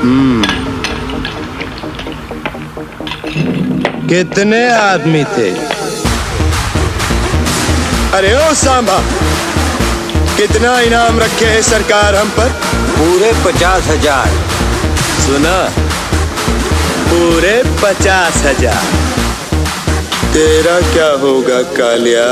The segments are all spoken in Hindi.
कितने आदमी थे? अरे ओ सांबा, कितना इनाम रखे है सरकार हम पर? पूरे 50,000। सुना, पूरे 50,000। तेरा क्या होगा कालिया?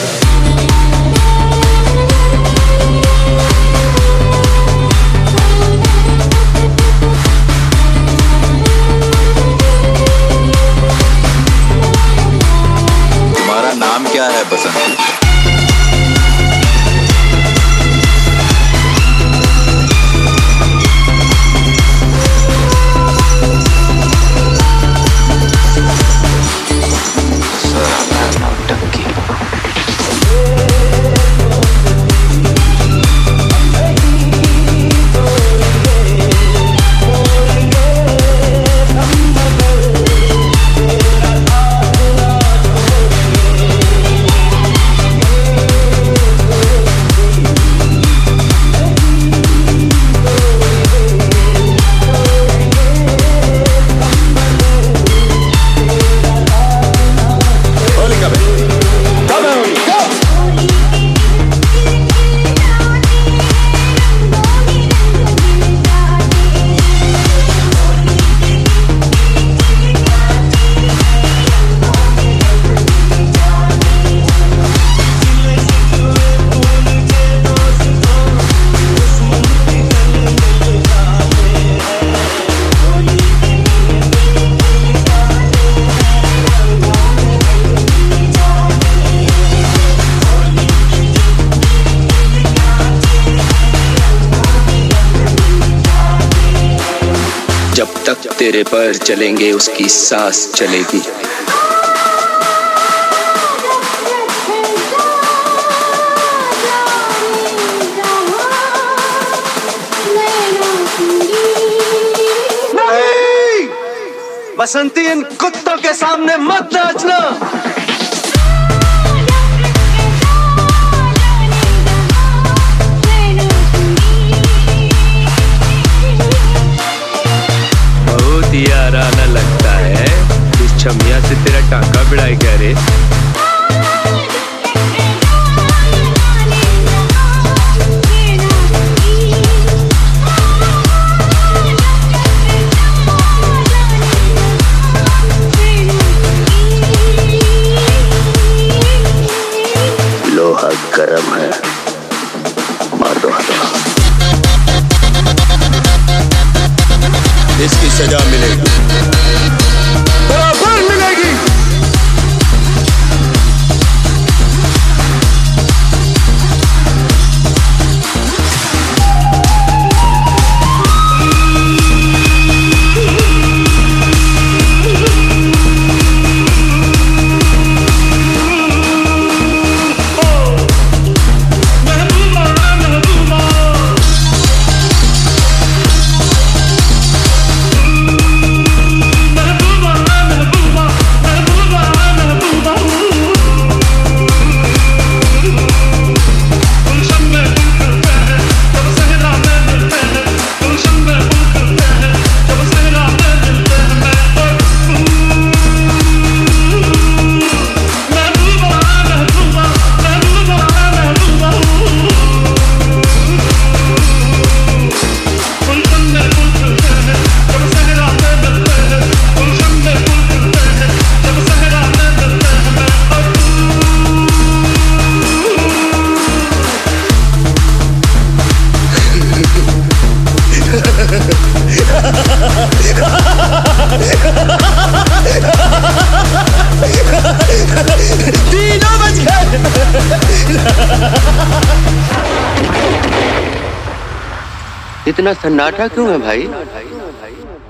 तुम्हारा नाम क्या है बसंत? जब तक तेरे पैर चलेंगे उसकी सांस चलेगी। नहीं, बसंती इन कुत्तों के सामने मत नाचना। याराना लगता है इस छमिया से तेरा टांका भिड़ाई क्या रे? लोहा गरम है, मार दो हथौड़ा। इसकी सजा मिलेगी, बराबर मिलेगी। तीनों बच गए। इतना सन्नाटा क्यों है भाई?